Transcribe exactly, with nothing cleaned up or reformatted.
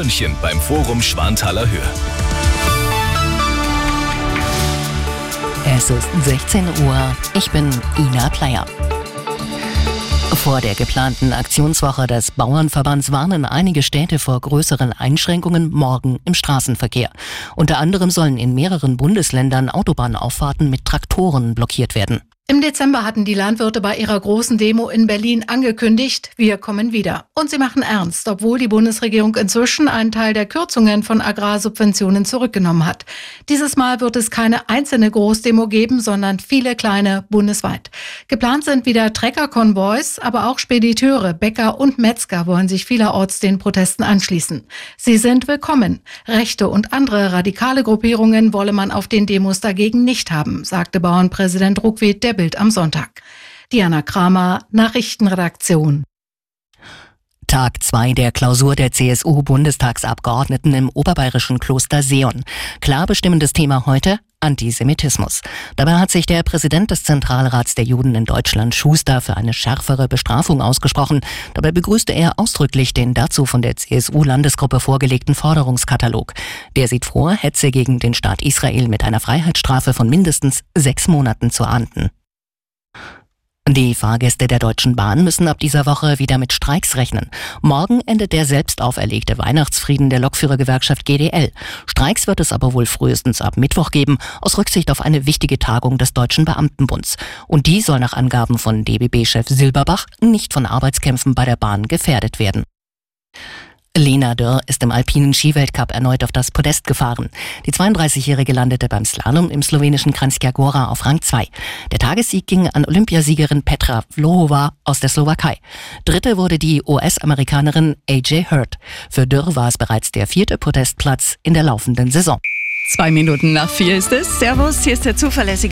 München beim Forum Schwanthaler Höhe. Es ist sechzehn Uhr. Ich bin Ina Pleyer. Vor der geplanten Aktionswoche des Bauernverbands warnen einige Städte vor größeren Einschränkungen morgen im Straßenverkehr. Unter anderem sollen in mehreren Bundesländern Autobahnauffahrten mit Traktoren blockiert werden. Im Dezember hatten die Landwirte bei ihrer großen Demo in Berlin angekündigt, wir kommen wieder. Und sie machen ernst, obwohl die Bundesregierung inzwischen einen Teil der Kürzungen von Agrarsubventionen zurückgenommen hat. Dieses Mal wird es keine einzelne Großdemo geben, sondern viele kleine bundesweit. Geplant sind wieder Treckerkonvois, aber auch Spediteure, Bäcker und Metzger wollen sich vielerorts den Protesten anschließen. Sie sind willkommen. Rechte und andere radikale Gruppierungen wolle man auf den Demos dagegen nicht haben, sagte Bauernpräsident Ruckwied der Bild am Sonntag. Diana Kramer, Nachrichtenredaktion. Tag zwei der Klausur der C S U-Bundestagsabgeordneten im oberbayerischen Kloster Seon. Klar bestimmendes Thema heute: Antisemitismus. Dabei hat sich der Präsident des Zentralrats der Juden in Deutschland, Schuster, für eine schärfere Bestrafung ausgesprochen. Dabei begrüßte er ausdrücklich den dazu von der C S U-Landesgruppe vorgelegten Forderungskatalog. Der sieht vor, Hetze gegen den Staat Israel mit einer Freiheitsstrafe von mindestens sechs Monaten zu ahnden. Die Fahrgäste der Deutschen Bahn müssen ab dieser Woche wieder mit Streiks rechnen. Morgen endet der selbst auferlegte Weihnachtsfrieden der Lokführergewerkschaft G D L. Streiks wird es aber wohl frühestens ab Mittwoch geben, aus Rücksicht auf eine wichtige Tagung des Deutschen Beamtenbunds. Und die soll nach Angaben von D B B-Chef Silberbach nicht von Arbeitskämpfen bei der Bahn gefährdet werden. Lena Dürr ist im alpinen Skiweltcup erneut auf das Podest gefahren. Die zweiunddreißigjährige landete beim Slalom im slowenischen Kranjska Gora auf Rang zwei. Der Tagessieg ging an Olympiasiegerin Petra Vlhova aus der Slowakei. Dritte wurde die U S-Amerikanerin A J Hurt. Für Dürr war es bereits der vierte Podestplatz in der laufenden Saison. Zwei Minuten nach vier ist es. Servus, hier ist der zuverlässige